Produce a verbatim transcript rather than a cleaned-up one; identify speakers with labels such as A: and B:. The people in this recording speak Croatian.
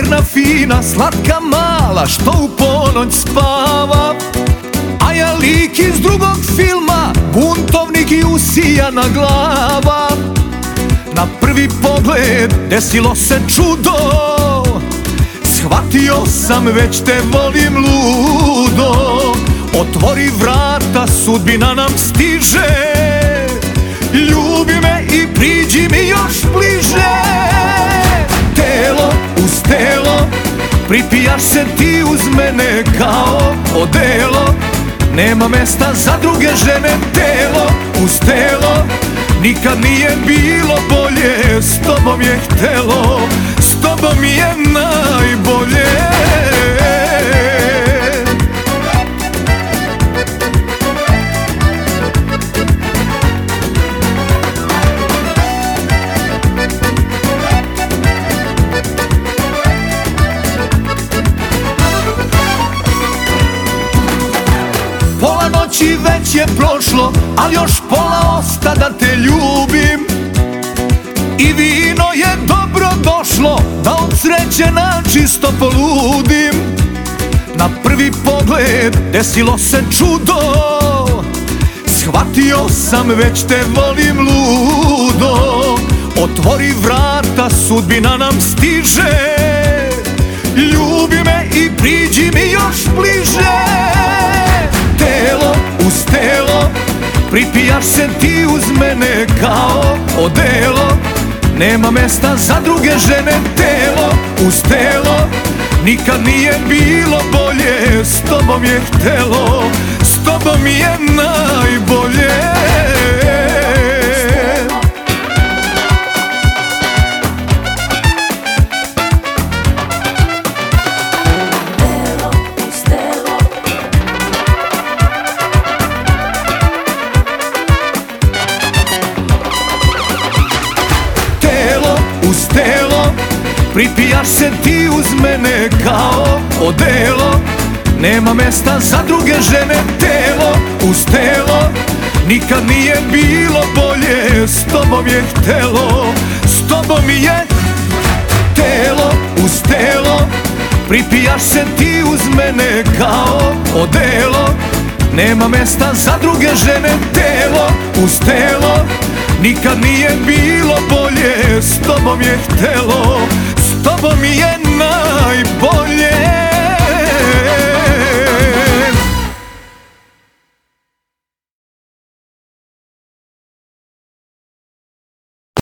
A: jedna fina, slatka mala što u ponoć spava. A ja lik iz drugog filma, buntovnik i usijana glava. Na prvi pogled desilo se čudo, shvatio sam već te volim ludo. Otvori vrata, sudbina nam stiže, ljubi me i priđi mi još bliže. Telo uz telo, pripijaš se ti uz mene kao odelo. Nema mesta za druge žene, telo uz telo. Nikad nije bilo bolje, s tobom je htelo, s tobom je najbolje. Pola noći već je prošlo, ali još pola osta da te ljubim. I vino je dobro došlo, da od sreće načisto poludim. Na prvi pogled desilo se čudo, shvatio sam već te volim ludo. Otvori vrata, sudbina nam stiže, ljubi me i priđi mi još bliže. Telo uz telo, pripijaš se ti uz mene kao odelo. Nema mesta za druge žene, telo uz telo. Nikad nije bilo bolje, s tobom je htelo, s tobom je najbolje. Uz telo, pripijaš se ti uz mene kao odelo. Nema mesta za druge žene, telo uz telo. Nikad nije bilo bolje, s tobom je htelo, s tobom je. Telo uz telo, pripijaš se ti uz mene kao odelo. Nema mesta za druge žene, telo uz telo. Nikad nije bilo bolje, s tobom je htelo, s tobom je najbolje.